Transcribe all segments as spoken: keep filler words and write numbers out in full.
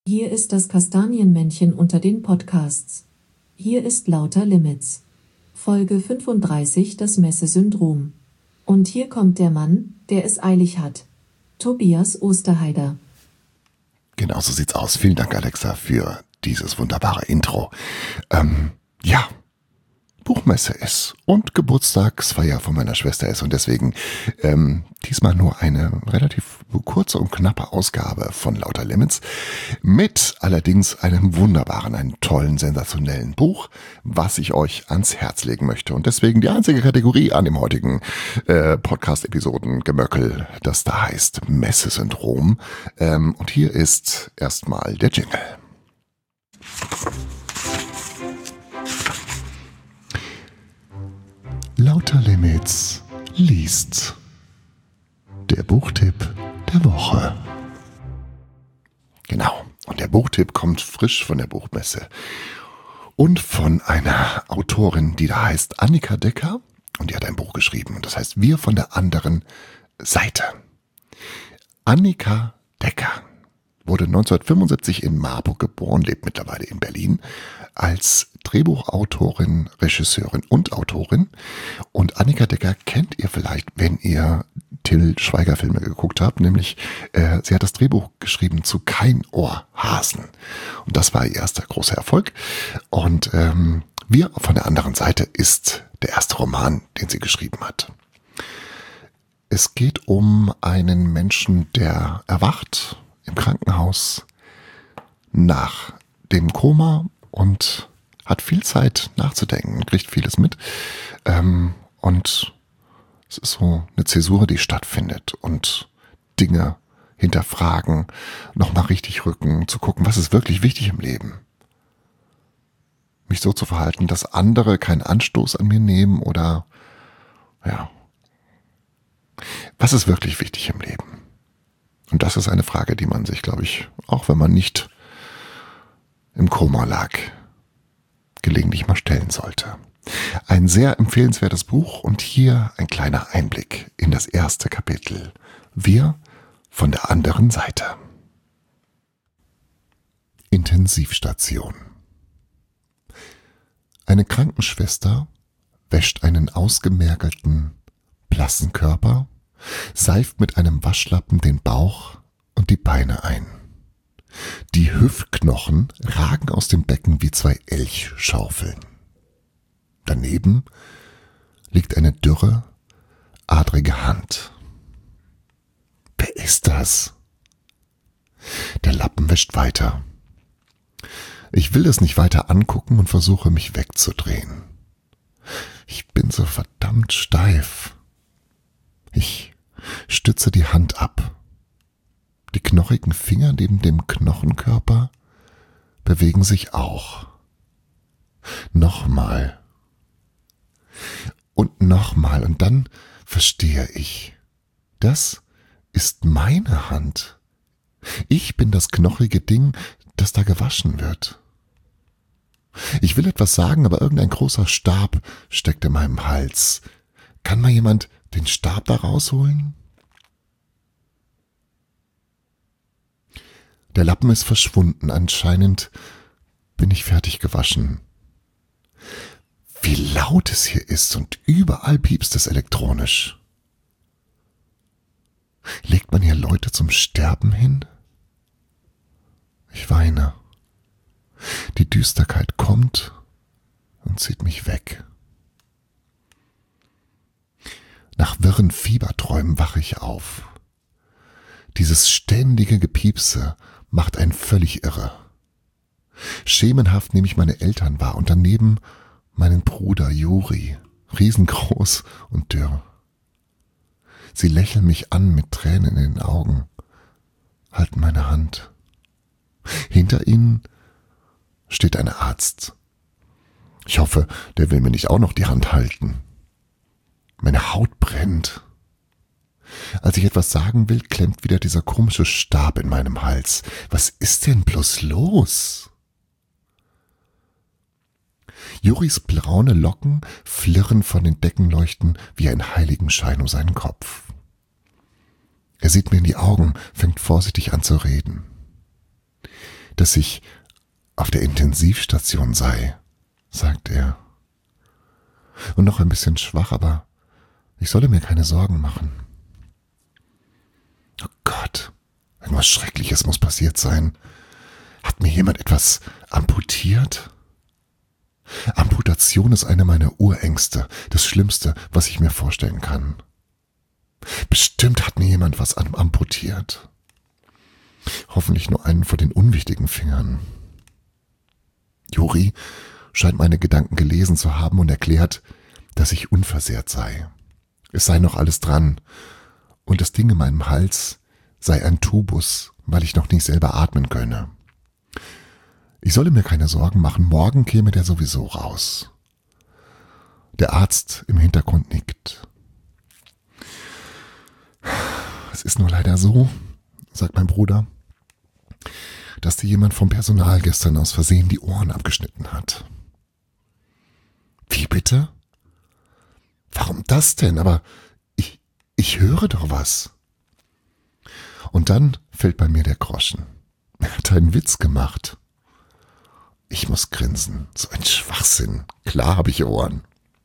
Hier ist das Kastanienmännchen unter den Podcasts. Hier ist Lauter Limits. Folge fünfunddreißig, das Messe-Syndrom. Und hier kommt der Mann, der es eilig hat. Tobias Osterheider. Genau so sieht's aus. Vielen Dank, Alexa, für dieses wunderbare Intro. Ähm, ja, Buchmesse ist und Geburtstagsfeier von meiner Schwester ist und deswegen ähm, diesmal nur eine relativ kurze und knappe Ausgabe von Lauter Limits mit allerdings einem wunderbaren, einem tollen, sensationellen Buch, was ich euch ans Herz legen möchte und deswegen die einzige Kategorie an dem heutigen äh, Podcast-Episoden-Gemöckel, das da heißt Messe-Syndrom. Ähm, und hier ist erstmal der Jingle. Lauter Limits liest. Der Buchtipp der Woche. Genau, und der Buchtipp kommt frisch von der Buchmesse und von einer Autorin, die da heißt Annika Decker und die hat ein Buch geschrieben und das heißt Wir von der anderen Seite. Annika Decker wurde neunzehnhundertfünfundsiebzig in Marburg geboren, lebt mittlerweile in Berlin als Drehbuchautorin, Regisseurin und Autorin. Und Annika Decker kennt ihr vielleicht, wenn ihr Till Schweiger Filme geguckt habt, nämlich äh, sie hat das Drehbuch geschrieben zu Kein Ohrhasen. Und das war ihr erster großer Erfolg. Und ähm, Wir von der anderen Seite ist der erste Roman, den sie geschrieben hat. Es geht um einen Menschen, der erwacht im Krankenhaus nach dem Koma und hat viel Zeit nachzudenken, kriegt vieles mit. Ähm, und es ist so eine Zäsur, die stattfindet und Dinge hinterfragen, nochmal richtig rücken, zu gucken, was ist wirklich wichtig im Leben. Mich so zu verhalten, dass andere keinen Anstoß an mir nehmen oder, ja, was ist wirklich wichtig im Leben? Und das ist eine Frage, die man sich, glaube ich, auch wenn man nicht im Koma lag, gelegentlich mal stellen sollte. Ein sehr empfehlenswertes Buch und hier ein kleiner Einblick in das erste Kapitel. Wir von der anderen Seite. Intensivstation. Eine Krankenschwester wäscht einen ausgemergelten, blassen Körper, seift mit einem Waschlappen den Bauch und die Beine ein. Die Hüftknochen ragen aus dem Becken wie zwei Elchschaufeln. Daneben liegt eine dürre, adrige Hand. Wer ist das? Der Lappen wäscht weiter. Ich will es nicht weiter angucken und versuche mich wegzudrehen. Ich bin so verdammt steif. Ich stütze die Hand ab. Die knochigen Finger neben dem Knochenkörper bewegen sich auch. Nochmal. Und nochmal. Und dann verstehe ich. Das ist meine Hand. Ich bin das knochige Ding, das da gewaschen wird. Ich will etwas sagen, aber irgendein großer Stab steckt in meinem Hals. Kann mal jemand den Stab da rausholen? Der Lappen ist verschwunden. Anscheinend bin ich fertig gewaschen. Wie laut es hier ist und überall piepst es elektronisch. Legt man hier Leute zum Sterben hin? Ich weine. Die Düsterkeit kommt und zieht mich weg. Nach wirren Fieberträumen wache ich auf. Dieses ständige Gepiepse macht einen völlig irre. Schemenhaft nehme ich meine Eltern wahr und daneben meinen Bruder Juri, riesengroß und dürr. Sie lächeln mich an mit Tränen in den Augen, halten meine Hand. Hinter ihnen steht ein Arzt. Ich hoffe, der will mir nicht auch noch die Hand halten. Meine Haut brennt. Als ich etwas sagen will, klemmt wieder dieser komische Stab in meinem Hals. Was ist denn bloß los? Juris braune Locken flirren von den Deckenleuchten wie ein Heiligenschein um seinen Kopf. Er sieht mir in die Augen, fängt vorsichtig an zu reden. dass ich auf der Intensivstation sei, sagt er. Und noch ein bisschen schwach, aber ich solle mir keine Sorgen machen. Oh Gott, irgendwas Schreckliches muss passiert sein. Hat mir jemand etwas amputiert? Amputation ist eine meiner Urängste, das Schlimmste, was ich mir vorstellen kann. Bestimmt hat mir jemand was amputiert. Hoffentlich nur einen von den unwichtigen Fingern. Juri scheint meine Gedanken gelesen zu haben und erklärt, dass ich unversehrt sei. Es sei noch alles dran und das Ding in meinem Hals sei ein Tubus, weil ich noch nicht selber atmen könne. Ich solle mir keine Sorgen machen, morgen käme der sowieso raus. Der Arzt im Hintergrund nickt. Es ist nur leider so, sagt mein Bruder, dass dir jemand vom Personal gestern aus Versehen die Ohren abgeschnitten hat. Wie bitte? Warum das denn? Aber ich, ich höre doch was. Und dann fällt bei mir der Groschen. Er hat einen Witz gemacht. Ich muss grinsen. So ein Schwachsinn. Klar habe ich Ohren.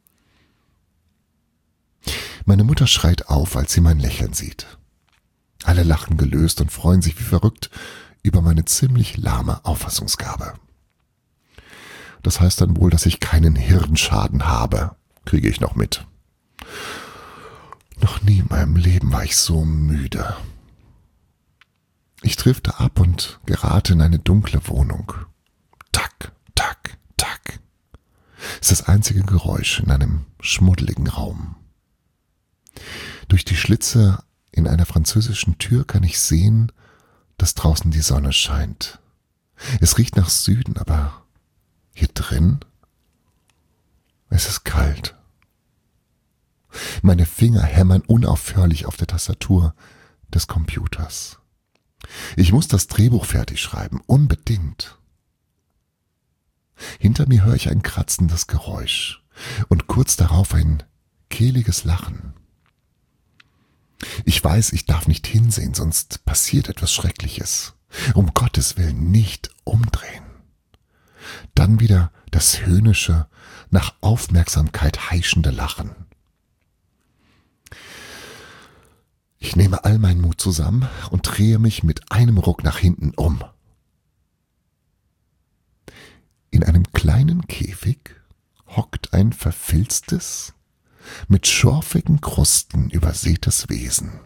Meine Mutter schreit auf, als sie mein Lächeln sieht. Alle lachen gelöst und freuen sich wie verrückt über meine ziemlich lahme Auffassungsgabe. Das heißt dann wohl, dass ich keinen Hirnschaden habe, kriege ich noch mit. Noch nie in meinem Leben war ich so müde. Ich drifte ab und gerate in eine dunkle Wohnung. Tack, tack, tack. Ist das einzige Geräusch in einem schmuddeligen Raum. Durch die Schlitze in einer französischen Tür kann ich sehen, dass draußen die Sonne scheint. Es riecht nach Süden, aber hier drin, es ist kalt. Meine Finger hämmern unaufhörlich auf der Tastatur des Computers. Ich muss das Drehbuch fertig schreiben, unbedingt. Hinter mir höre ich ein kratzendes Geräusch und kurz darauf ein kehliges Lachen. Ich weiß, ich darf nicht hinsehen, sonst passiert etwas Schreckliches. Um Gottes Willen nicht umdrehen. Dann wieder das höhnische, nach Aufmerksamkeit heischende Lachen. Ich nehme all meinen Mut zusammen und drehe mich mit einem Ruck nach hinten um. In einem kleinen Käfig hockt ein verfilztes, mit schorfigen Krusten übersätes Wesen.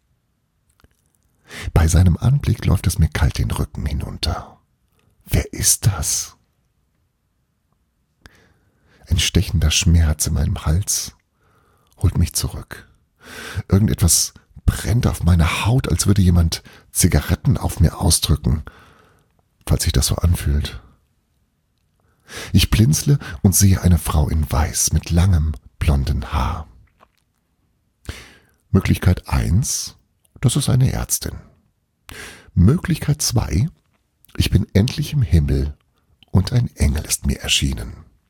Bei seinem Anblick läuft es mir kalt den Rücken hinunter. Wer ist das? Ein stechender Schmerz in meinem Hals holt mich zurück. Irgendetwas brennt auf meiner Haut, als würde jemand Zigaretten auf mir ausdrücken, falls sich das so anfühlt. Ich blinzle und sehe eine Frau in Weiß mit langem, blonden Haar. Möglichkeit eins, das ist eine Ärztin. Möglichkeit zwei, ich bin endlich im Himmel und ein Engel ist mir erschienen.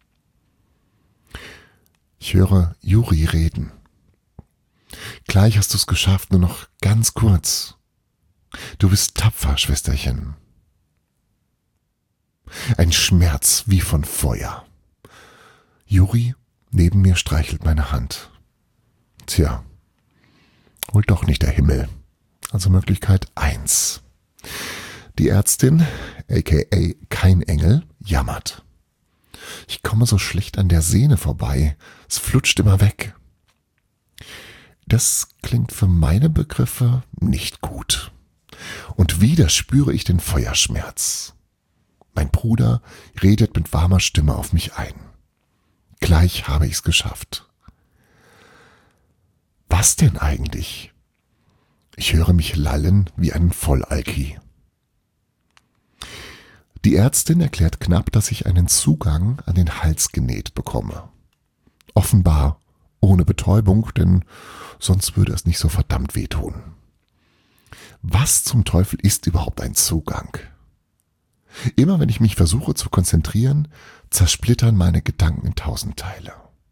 Ich höre Juri reden. Gleich hast du es geschafft, nur noch ganz kurz. Du bist tapfer, Schwesterchen. Ein Schmerz wie von Feuer. Juri neben mir streichelt meine Hand. Tja, wohl doch nicht der Himmel. Also Möglichkeit eins. Die Ärztin, aka kein Engel, jammert. Ich komme so schlecht an der Sehne vorbei. Es flutscht immer weg. Das klingt für meine Begriffe nicht gut. Und wieder spüre ich den Feuerschmerz. Mein Bruder redet mit warmer Stimme auf mich ein. Gleich habe ich's geschafft. Was denn eigentlich? Ich höre mich lallen wie ein Vollalki. Die Ärztin erklärt knapp, dass ich einen Zugang an den Hals genäht bekomme. Offenbar ohne Betäubung, denn sonst würde es nicht so verdammt wehtun. Was zum Teufel ist überhaupt ein Zugang? Immer wenn ich mich versuche zu konzentrieren, zersplittern meine Gedanken in tausend Teile.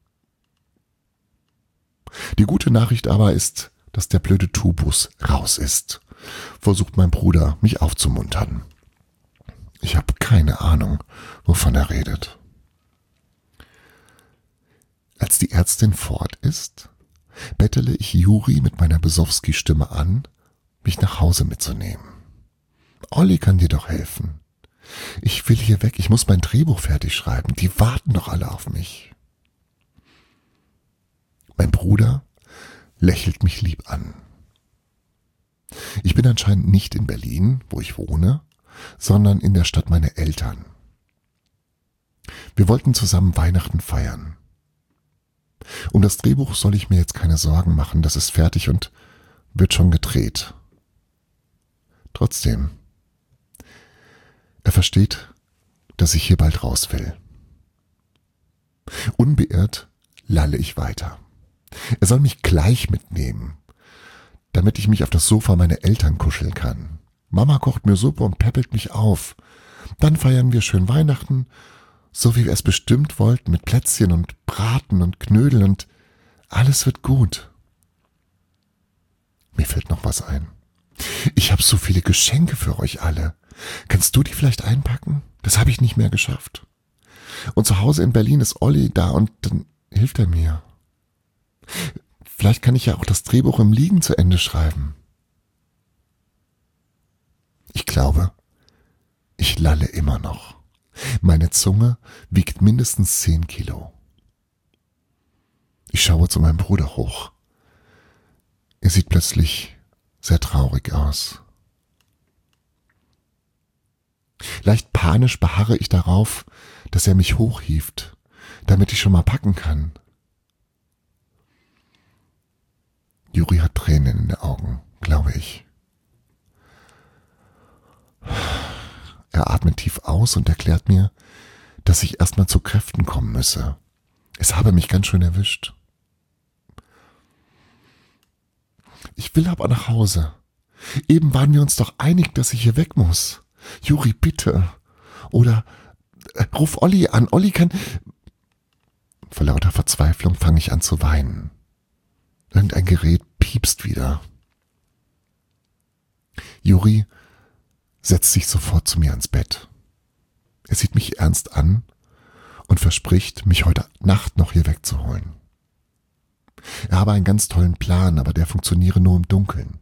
Die gute Nachricht aber ist, dass der blöde Tubus raus ist, versucht mein Bruder, mich aufzumuntern. Ich habe keine Ahnung, wovon er redet. Als die Ärztin fort ist, bettele ich Juri mit meiner Besowski-Stimme an, mich nach Hause mitzunehmen. Olli kann dir doch helfen. Ich will hier weg, ich muss mein Drehbuch fertig schreiben. Die warten doch alle auf mich. Mein Bruder lächelt mich lieb an. Ich bin anscheinend nicht in Berlin, wo ich wohne, sondern in der Stadt meiner Eltern. Wir wollten zusammen Weihnachten feiern. Um das Drehbuch soll ich mir jetzt keine Sorgen machen, das ist fertig und wird schon gedreht. Trotzdem, er versteht, dass ich hier bald raus will. Unbeirrt lalle ich weiter. Er soll mich gleich mitnehmen, damit ich mich auf das Sofa meiner Eltern kuscheln kann. Mama kocht mir Suppe und päppelt mich auf. Dann feiern wir schön Weihnachten, so wie wir es bestimmt wollten, mit Plätzchen und Braten und Knödel und alles wird gut. Mir fällt noch was ein. Ich habe so viele Geschenke für euch alle. Kannst du die vielleicht einpacken? Das habe ich nicht mehr geschafft. Und zu Hause in Berlin ist Olli da und dann hilft er mir. Vielleicht kann ich ja auch das Drehbuch im Liegen zu Ende schreiben. Ich glaube, ich lalle immer noch. Meine Zunge wiegt mindestens zehn Kilo. Ich schaue zu meinem Bruder hoch. Er sieht plötzlich sehr traurig aus. Leicht panisch beharre ich darauf, dass er mich hochhieft, damit ich schon mal packen kann. Juri hat Tränen in den Augen, glaube ich. Er atmet tief aus und erklärt mir, dass ich erstmal zu Kräften kommen müsse. Es habe mich ganz schön erwischt. Ich will aber nach Hause. Eben waren wir uns doch einig, dass ich hier weg muss. Juri, bitte. Oder äh, ruf Olli an. Olli kann... Vor lauter Verzweiflung fange ich an zu weinen. Irgendein Gerät piepst wieder. Juri setzt sich sofort zu mir ans Bett. Er sieht mich ernst an und verspricht, mich heute Nacht noch hier wegzuholen. Er habe einen ganz tollen Plan, aber der funktioniere nur im Dunkeln.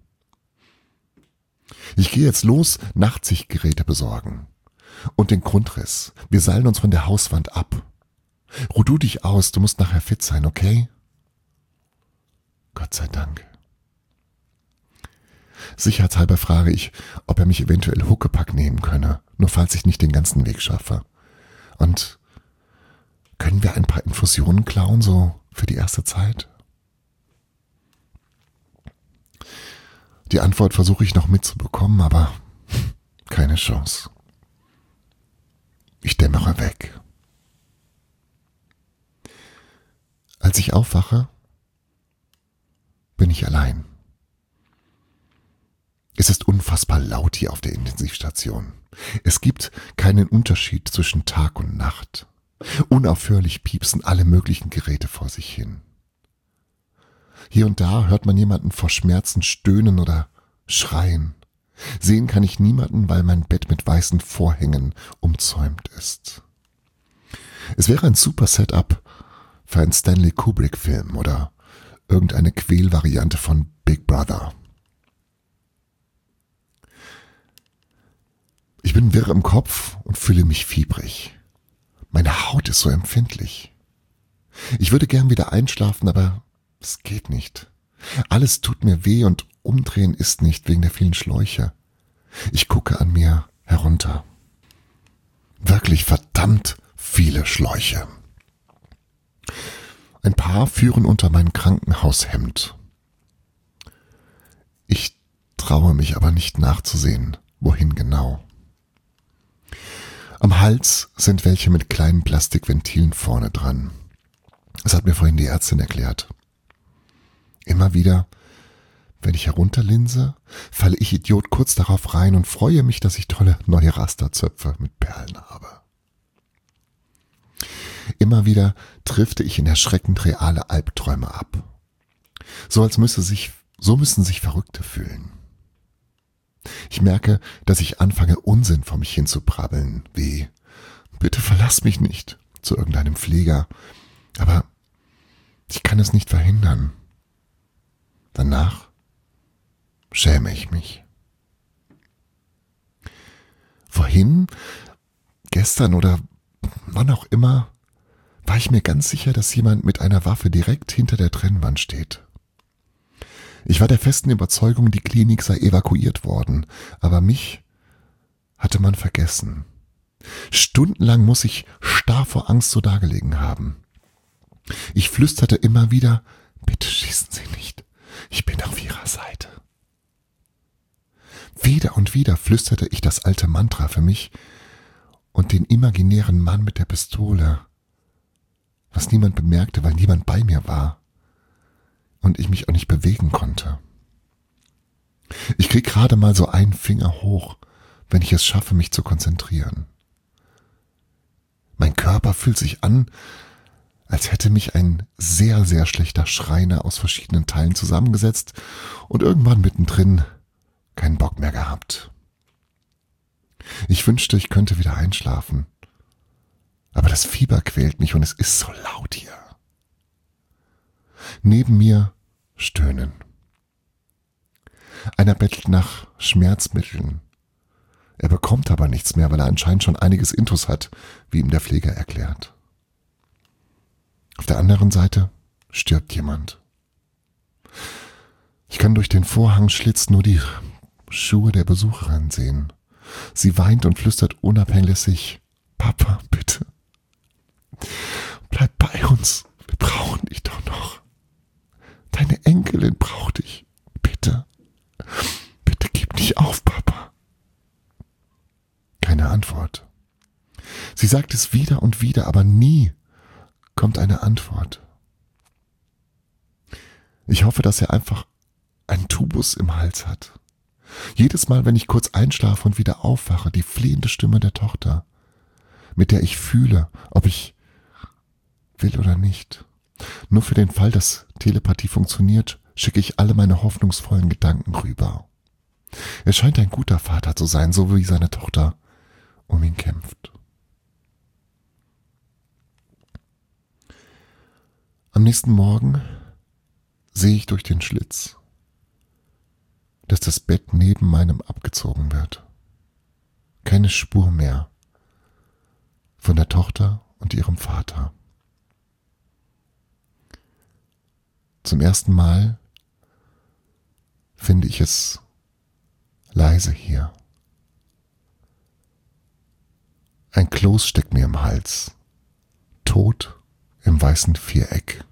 Ich gehe jetzt los, Nachtsichtgeräte besorgen. Und den Grundriss. Wir seilen uns von der Hauswand ab. Ruh du dich aus, du musst nachher fit sein, okay? Gott sei Dank. Sicherheitshalber frage ich, ob er mich eventuell Huckepack nehmen könne, nur falls ich nicht den ganzen Weg schaffe. Und können wir ein paar Infusionen klauen, so für die erste Zeit? Die Antwort versuche ich noch mitzubekommen, aber keine Chance. Ich dämmere weg. Als ich aufwache, bin ich allein. Es ist unfassbar laut hier auf der Intensivstation. Es gibt keinen Unterschied zwischen Tag und Nacht. Unaufhörlich piepsen alle möglichen Geräte vor sich hin. Hier und da hört man jemanden vor Schmerzen stöhnen oder schreien. Sehen kann ich niemanden, weil mein Bett mit weißen Vorhängen umzäumt ist. Es wäre ein super Setup für einen Stanley Kubrick-Film oder irgendeine Quälvariante von Big Brother. Ich bin wirr im Kopf und fühle mich fiebrig. Meine Haut ist so empfindlich. Ich würde gern wieder einschlafen, aber es geht nicht. Alles tut mir weh und umdrehen ist nicht wegen der vielen Schläuche. Ich gucke an mir herunter. Wirklich verdammt viele Schläuche. Ein paar führen unter mein Krankenhaushemd. Ich traue mich aber nicht nachzusehen, wohin genau. Am Hals sind welche mit kleinen Plastikventilen vorne dran. Das hat mir vorhin die Ärztin erklärt. Immer wieder, wenn ich herunterlinse, falle ich Idiot kurz darauf rein und freue mich, dass ich tolle neue Rasterzöpfe mit Perlen habe. Immer wieder drifte ich in erschreckend reale Albträume ab. So als müsse sich, so müssen sich Verrückte fühlen. Ich merke, dass ich anfange, Unsinn vor mich hinzubrabbeln, wie »Bitte verlass mich nicht« zu irgendeinem Pfleger. Aber ich kann es nicht verhindern. Danach schäme ich mich. Vorhin, gestern oder wann auch immer, war ich mir ganz sicher, dass jemand mit einer Waffe direkt hinter der Trennwand steht. Ich war der festen Überzeugung, die Klinik sei evakuiert worden, aber mich hatte man vergessen. Stundenlang muss ich starr vor Angst so dagelegen haben. Ich flüsterte immer wieder, »Bitte schießen Sie nicht, ich bin auf Ihrer Seite.« Wieder und wieder flüsterte ich das alte Mantra für mich und den imaginären Mann mit der Pistole, was niemand bemerkte, weil niemand bei mir war und ich mich auch nicht bewegen konnte. Ich krieg gerade mal so einen Finger hoch, wenn ich es schaffe, mich zu konzentrieren. Mein Körper fühlt sich an, als hätte mich ein sehr, sehr schlechter Schreiner aus verschiedenen Teilen zusammengesetzt und irgendwann mittendrin keinen Bock mehr gehabt. Ich wünschte, ich könnte wieder einschlafen. Aber das Fieber quält mich und es ist so laut hier. Neben mir stöhnen. Einer bettelt nach Schmerzmitteln. Er bekommt aber nichts mehr, weil er anscheinend schon einiges Intus hat, wie ihm der Pfleger erklärt. Auf der anderen Seite stirbt jemand. Ich kann durch den Vorhangschlitz nur die Schuhe der Besucherin sehen. Sie weint und flüstert unablässig, »Papa, bitte, bleib bei uns, wir brauchen dich doch noch. Deine Enkelin braucht dich, bitte, bitte gib nicht auf, Papa.« Keine Antwort. Sie sagt es wieder und wieder, aber nie kommt eine Antwort. Ich hoffe, dass er einfach einen Tubus im Hals hat. Jedes Mal, wenn ich kurz einschlafe und wieder aufwache, die flehende Stimme der Tochter, mit der ich fühle, ob ich will oder nicht. Nur für den Fall, dass Telepathie funktioniert, schicke ich alle meine hoffnungsvollen Gedanken rüber. Er scheint ein guter Vater zu sein, so wie seine Tochter um ihn kämpft. Am nächsten Morgen sehe ich durch den Schlitz, dass das Bett neben meinem abgezogen wird. Keine Spur mehr von der Tochter und ihrem Vater. Zum ersten Mal finde ich es leise hier. Ein Kloß steckt mir im Hals, tot im weißen Viereck.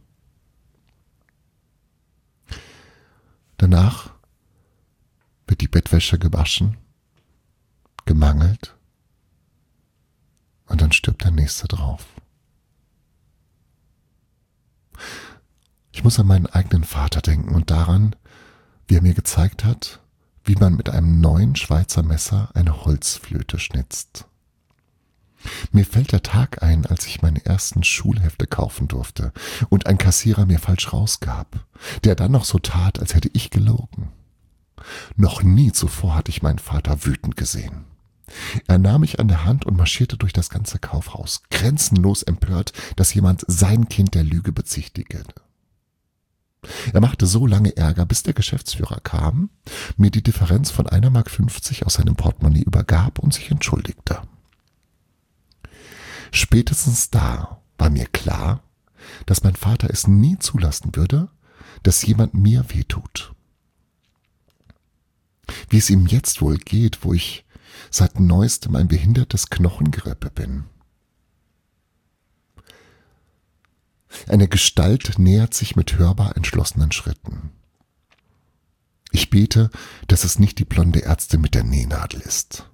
Danach wird die Bettwäsche gewaschen, gemangelt und dann stirbt der Nächste drauf. Ich muss an meinen eigenen Vater denken und daran, wie er mir gezeigt hat, wie man mit einem neuen Schweizer Messer eine Holzflöte schnitzt. Mir fällt der Tag ein, als ich meine ersten Schulhefte kaufen durfte und ein Kassierer mir falsch rausgab, der dann noch so tat, als hätte ich gelogen. Noch nie zuvor hatte ich meinen Vater wütend gesehen. Er nahm mich an der Hand und marschierte durch das ganze Kaufhaus, grenzenlos empört, dass jemand sein Kind der Lüge bezichtige. Er machte so lange Ärger, bis der Geschäftsführer kam, mir die Differenz von einer Mark fünfzig aus seinem Portemonnaie übergab und sich entschuldigte. Spätestens da war mir klar, dass mein Vater es nie zulassen würde, dass jemand mir wehtut. Wie es ihm jetzt wohl geht, wo ich seit neuestem ein behindertes Knochengerippe bin. Eine Gestalt nähert sich mit hörbar entschlossenen Schritten. Ich bete, dass es nicht die blonde Ärztin mit der Nähnadel ist.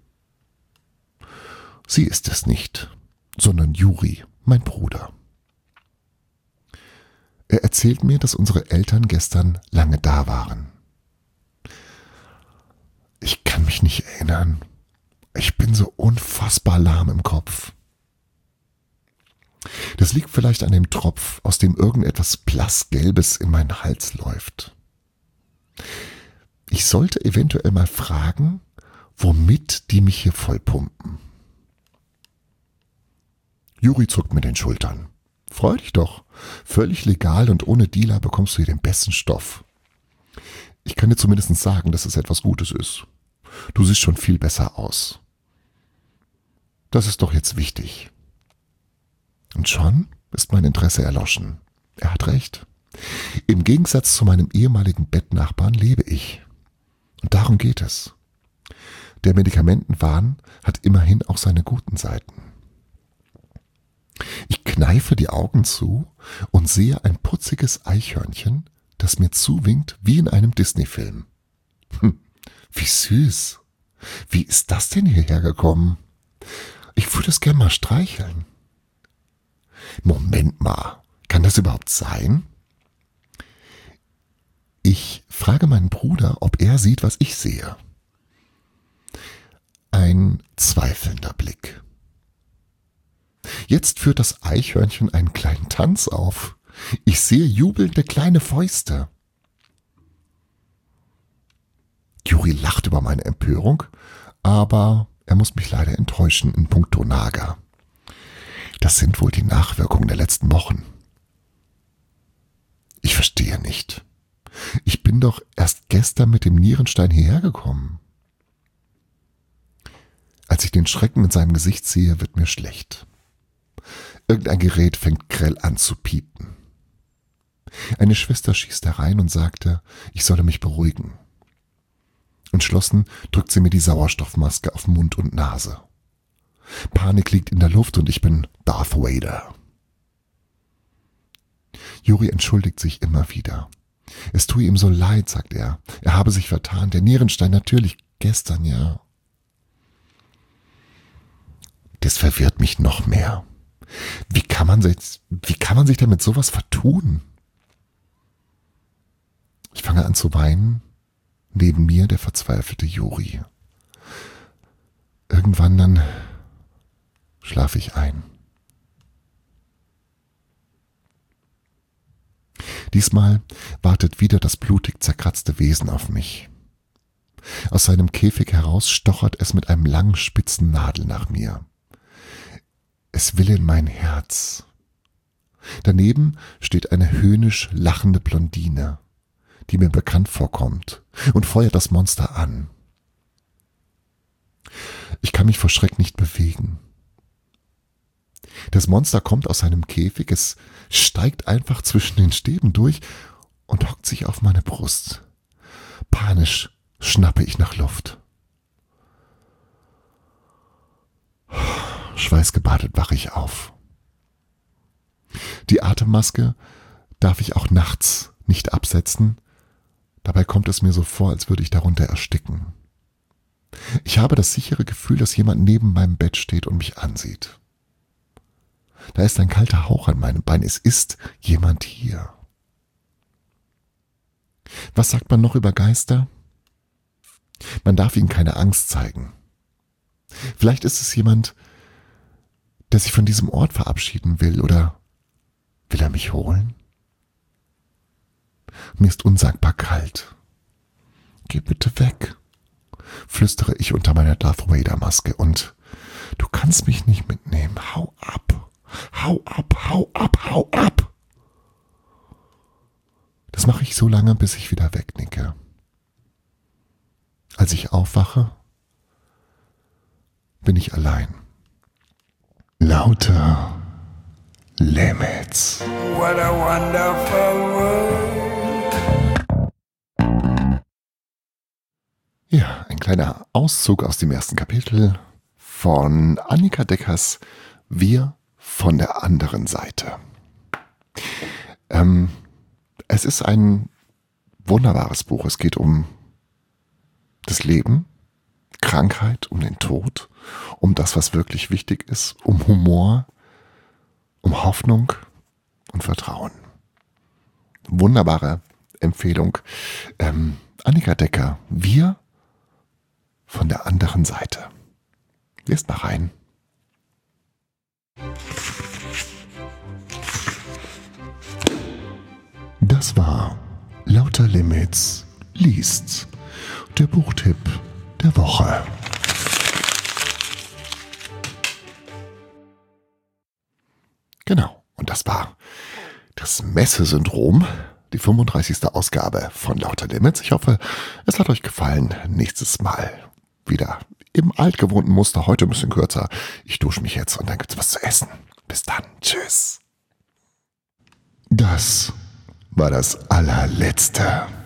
Sie ist es nicht, sondern Juri, mein Bruder. Er erzählt mir, dass unsere Eltern gestern lange da waren. Ich kann mich nicht erinnern. Ich bin so unfassbar lahm im Kopf. Das liegt vielleicht an dem Tropf, aus dem irgendetwas blassgelbes in meinen Hals läuft. Ich sollte eventuell mal fragen, womit die mich hier vollpumpen. Juri zuckt mit den Schultern. Freu dich doch. Völlig legal und ohne Dealer bekommst du hier den besten Stoff. Ich kann dir zumindest sagen, dass es etwas Gutes ist. Du siehst schon viel besser aus. Das ist doch jetzt wichtig. Und schon ist mein Interesse erloschen. Er hat recht. Im Gegensatz zu meinem ehemaligen Bettnachbarn lebe ich. Und darum geht es. Der Medikamentenwahn hat immerhin auch seine guten Seiten. Ich kneife die Augen zu und sehe ein putziges Eichhörnchen, das mir zuwinkt wie in einem Disney-Film. Hm, wie süß. Wie ist das denn hierher gekommen? Ich würde es gern mal streicheln. Moment mal, kann das überhaupt sein? Ich frage meinen Bruder, ob er sieht, was ich sehe. Ein zweifelnder Blick. Jetzt führt das Eichhörnchen einen kleinen Tanz auf. Ich sehe jubelnde kleine Fäuste. Juri lacht über meine Empörung, aber er muss mich leider enttäuschen in puncto Nager. Das sind wohl die Nachwirkungen der letzten Wochen. Ich verstehe nicht. Ich bin doch erst gestern mit dem Nierenstein hierher gekommen. Als ich den Schrecken in seinem Gesicht sehe, wird mir schlecht. Irgendein Gerät fängt grell an zu piepen. Eine Schwester schießt herein und sagte, ich solle mich beruhigen. Entschlossen drückt sie mir die Sauerstoffmaske auf Mund und Nase. Panik liegt in der Luft und ich bin Darth Vader. Juri entschuldigt sich immer wieder. Es tue ihm so leid, sagt er. Er habe sich vertan. Der Nierenstein natürlich gestern, ja. Das verwirrt mich noch mehr. Wie kann man sich, wie kann man sich damit sowas vertun? Ich fange an zu weinen. Neben mir der verzweifelte Juri. Irgendwann dann schlafe ich ein. Diesmal wartet wieder das blutig zerkratzte Wesen auf mich. Aus seinem Käfig heraus stochert es mit einem langen spitzen Nadel nach mir. Es will in mein Herz. Daneben steht eine höhnisch lachende Blondine, die mir bekannt vorkommt, und feuert das Monster an. Ich kann mich vor Schreck nicht bewegen. Das Monster kommt aus seinem Käfig, es steigt einfach zwischen den Stäben durch und hockt sich auf meine Brust. Panisch schnappe ich nach Luft. Schweißgebadet wache ich auf. Die Atemmaske darf ich auch nachts nicht absetzen. Dabei kommt es mir so vor, als würde ich darunter ersticken. Ich habe das sichere Gefühl, dass jemand neben meinem Bett steht und mich ansieht. Da ist ein kalter Hauch an meinem Bein. Es ist jemand hier. Was sagt man noch über Geister? Man darf ihnen keine Angst zeigen. Vielleicht ist es jemand, der sich von diesem Ort verabschieden will, oder will er mich holen? Mir ist unsagbar kalt. Geh bitte weg, flüstere ich unter meiner Darth Vader Maske, und du kannst mich nicht mitnehmen. Hau ab, hau ab, hau ab, hau ab. Das mache ich so lange, bis ich wieder wegnicke. Als ich aufwache, bin ich allein. Lauter Limits. What a wonderful world. Ja, ein kleiner Auszug aus dem ersten Kapitel von Annika Deckers Wir von der anderen Seite. Ähm, es ist ein wunderbares Buch. Es geht um das Leben, Krankheit, um den Tod, um das, was wirklich wichtig ist, um Humor, um Hoffnung und Vertrauen. Wunderbare Empfehlung. Ähm, Annika Decker, Wir von der anderen Seite. Lest mal rein. Das war Lauter Limits liest, der Buchtipp der Woche. Genau. Und das war das Messesyndrom, die fünfunddreißigste Ausgabe von Lauter Limits. Ich hoffe, es hat euch gefallen. Nächstes Mal wieder im altgewohnten Muster, heute ein bisschen kürzer. Ich dusche mich jetzt und dann gibt's was zu essen. Bis dann. Tschüss. Das war das allerletzte.